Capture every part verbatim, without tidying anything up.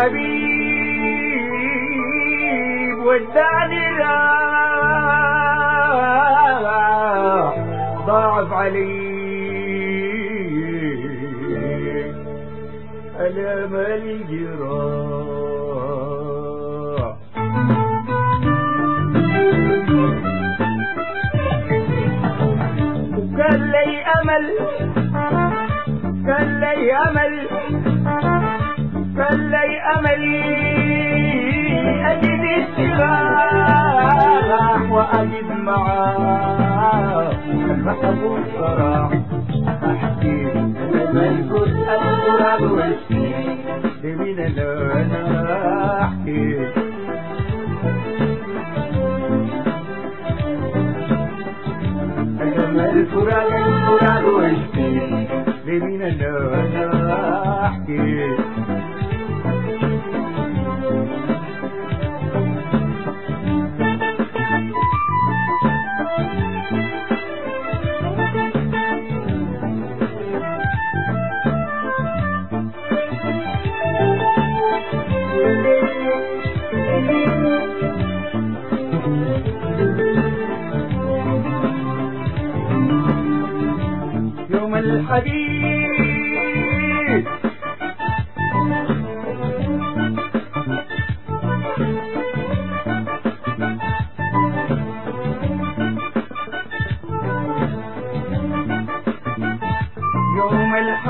الحبيب وداني راح ضاعف علي ألم الجراح. وكان لي أمل كان لي أمل كان لي أملي أجد السراح وأجد معاه المحبوب صراح. أحكي أنا الجزء الغراب واشكي لمين أنا أحكي أنا الفراق الفراق واشكي لمين أنا أحكي. يوم الحديد يوم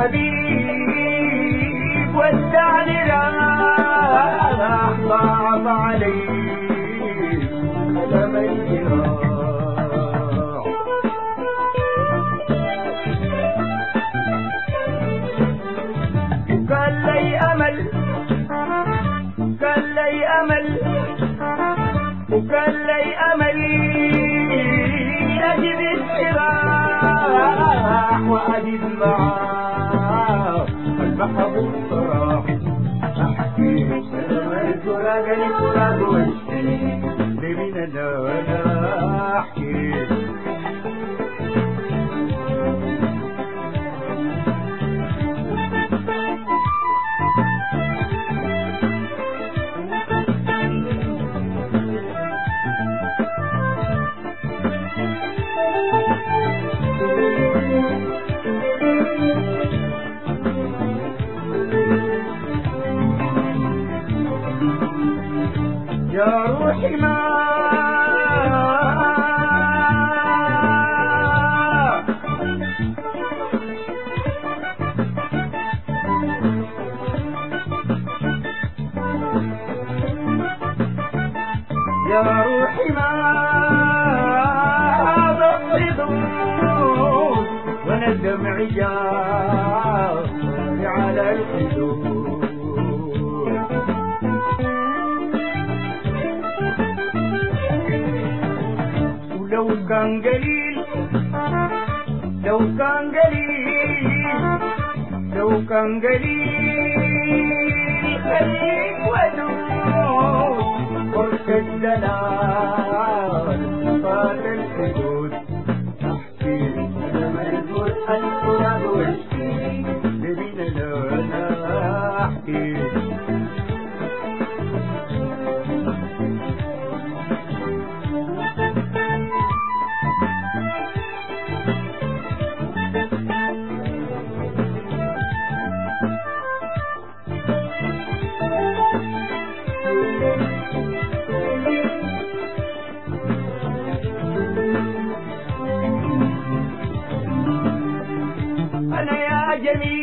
الحبيب ودعني راح ضاعف علي ألم الجراح. وكان لي أمل كان لي أمل وكان لي أملي أجد السراح وأجد معاه المحبوب صراح. أحكي سلام الفراق الفراق واشكي لمين أنا أنا أحكي. يا روحي ما يا روحي ما بالصدور وانا دمعي جاري على الخدود. لو كان قليل لو كان قليل لو كان قليل خليك ودود فرصة الدلال فات الحدود. أحكي أنا مجبور الفراق واشكي لمين أنا أحكي. أنا يا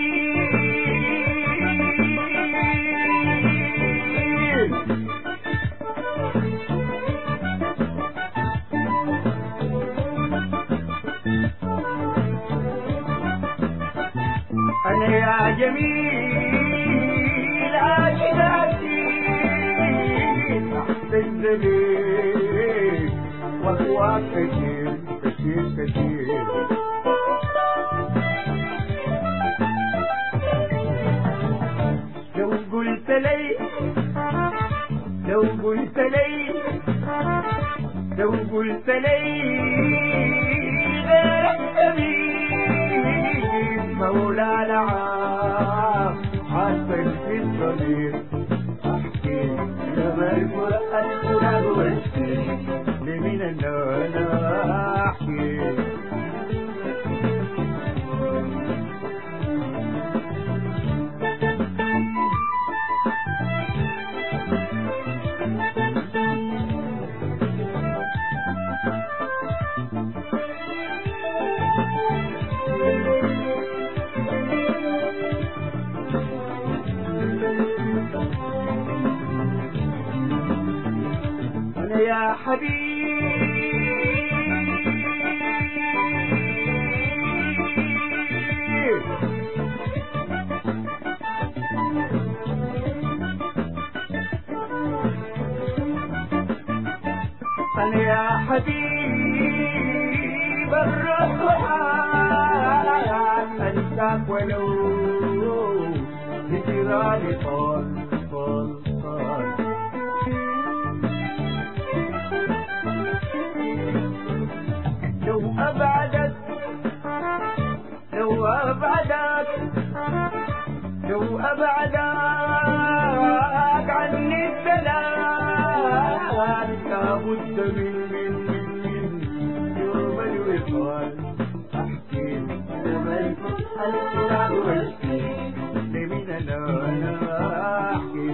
جميل أنا يا جميل عاشقاتي تحت الزبيب وأخوات كتير كتير كتير. لو قلت لي لو قلت لي لو قلت لي غير السبيل مولا العام حاصل في الضمير. يا حبيب أنا يا حبيب الرحمن أنساك ولو ذكراني طال طال طال لو أبعدك لو أبعدك لو أبعدك عني السلام لابد من من من من يوم الوصال أحكي لمن الفراق واشكي لمن أنا أنا أحكي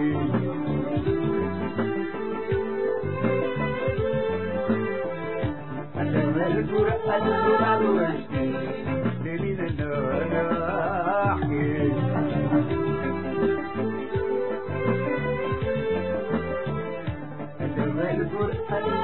لمن الفراق واشكي لمن أنا أنا أحكي القرآن